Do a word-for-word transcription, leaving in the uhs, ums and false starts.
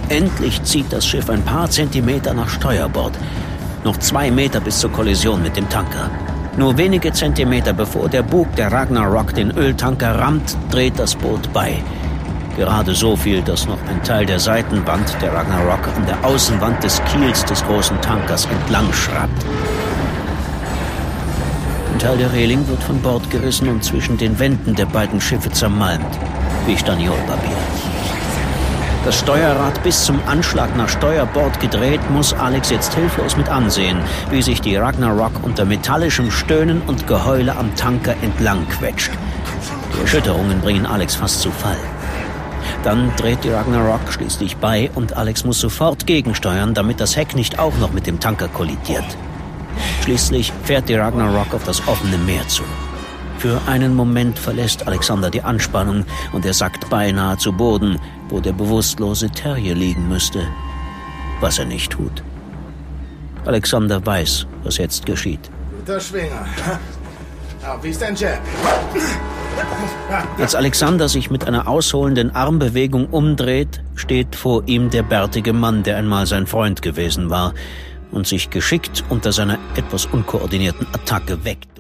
Endlich zieht das Schiff ein paar Zentimeter nach Steuerbord. Noch zwei Meter bis zur Kollision mit dem Tanker. Nur wenige Zentimeter bevor der Bug der Ragnarok den Öltanker rammt, dreht das Boot bei. Gerade so viel, dass noch ein Teil der Seitenwand der Ragnarok an der Außenwand des Kiels des großen Tankers entlang schrappt. Ein Teil der Reling wird von Bord gerissen und zwischen den Wänden der beiden Schiffe zermalmt, wie Staniolpapier. Das Steuerrad bis zum Anschlag nach Steuerbord gedreht, muss Alex jetzt hilflos mit ansehen, wie sich die Ragnarok unter metallischem Stöhnen und Geheule am Tanker entlang quetscht. Die Erschütterungen bringen Alex fast zu Fall. Dann dreht die Ragnarok schließlich bei und Alex muss sofort gegensteuern, damit das Heck nicht auch noch mit dem Tanker kollidiert. Schließlich fährt die Ragnarok auf das offene Meer zu. Für einen Moment verlässt Alexander die Anspannung und er sackt beinahe zu Boden, wo der bewusstlose Terrier liegen müsste. Was er nicht tut. Alexander weiß, was jetzt geschieht. Guter Schwinger. Aber wie ist dein Jab? Als Alexander sich mit einer ausholenden Armbewegung umdreht, steht vor ihm der bärtige Mann, der einmal sein Freund gewesen war und sich geschickt unter seiner etwas unkoordinierten Attacke wegduckt.